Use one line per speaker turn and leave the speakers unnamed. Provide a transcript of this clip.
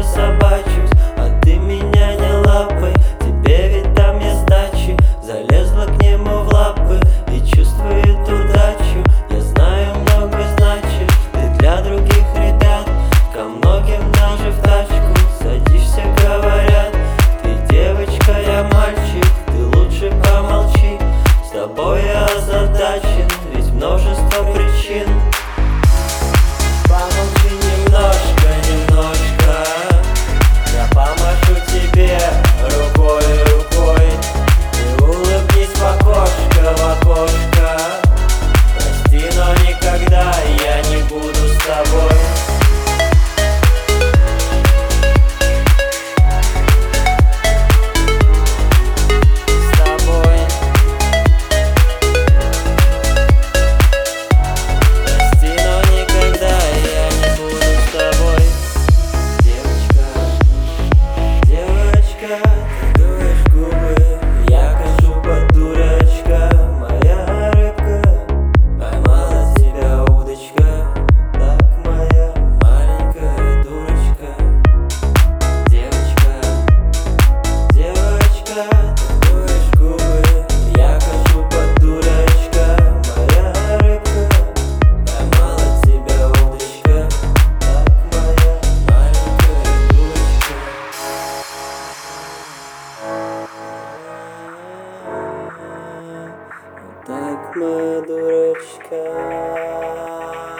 собачусь, а ты меня не лапай. Тебе ведь там я сдачи. Залезла к нему в лапы и чувствует удачу. Я знаю, много значит ты для других ребят. Ко многим даже в тачку садишься, говорят: ты девочка, я мальчик, ты лучше помолчи. С тобой я озадачен, ведь множество причин. Помолчи немножко, немножко, я помашу тебе рукой, рукой. Ты улыбнись в окошко, в окошко. Прости, но никогда я не буду с тобой. Ты дуешь губы, я кажу под дурачка. Моя рыбка, поймала тебя удочка. Так, моя маленькая дурочка. Девочка, девочка, ты дуешь губы, я кажу под дурачка. Моя рыбка, поймала тебя удочка. Так, моя маленькая дурочка. Так, моя дурочка.